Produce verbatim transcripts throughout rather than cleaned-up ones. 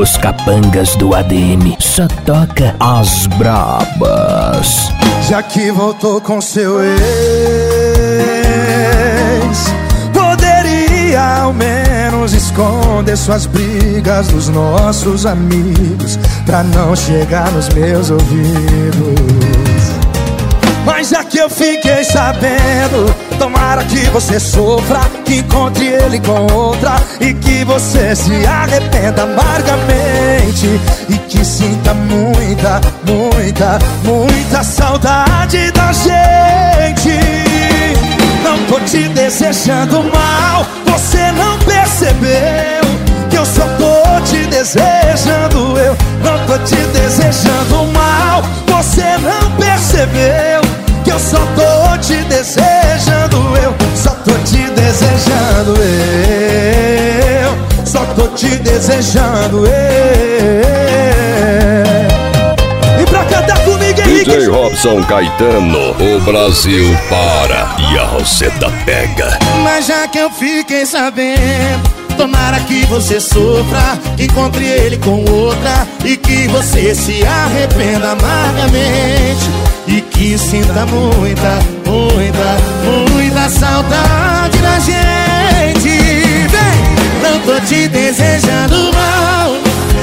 Os capangas do A D M só toca as brabas. Já que voltou com seu ex, poderia ao menos esconder suas brigas dos nossos amigos, pra não chegar nos meus ouvidos. Mas já que eu fiquei sabendo, tomara que você sofra, que encontre ele com outra e que você se arrependa amargamente e que sinta muita, muita, muita saudade da gente. Não tô te desejando mal, você não percebeu que eu só tô te desejando. Eu não tô te desejando mal, você não percebeu que eu só tô te desejando. Eu só tô te desejando. Eu só tô te desejando. Eu. E pra cantar comigo, Henrique D J Robson Caetano, o Brasil para e a Roseta pega. Mas já que eu fiquei sabendo, tomara que você sofra, que encontre ele com outra e que você se arrependa amargamente e que sinta muita, muita, muita saudade da gente. Vem, não tô te desejando mal,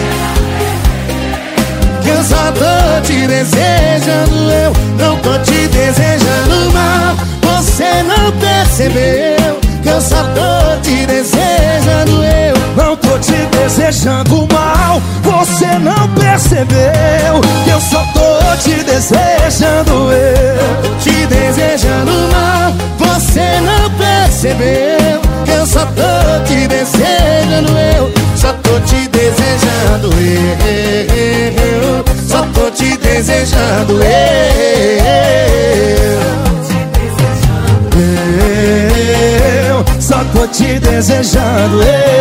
que eu só tô te desejando. Eu não tô te desejando mal, você não percebeu que eu só tô te desejando. Eu não tô te desejando mal, você não percebeu que eu só tô te desejando. Eu te desejando mal, você não percebeu que eu só tô te desejando. Eu só tô te desejando. Eu só tô te desejando. Eu só tô te desejando.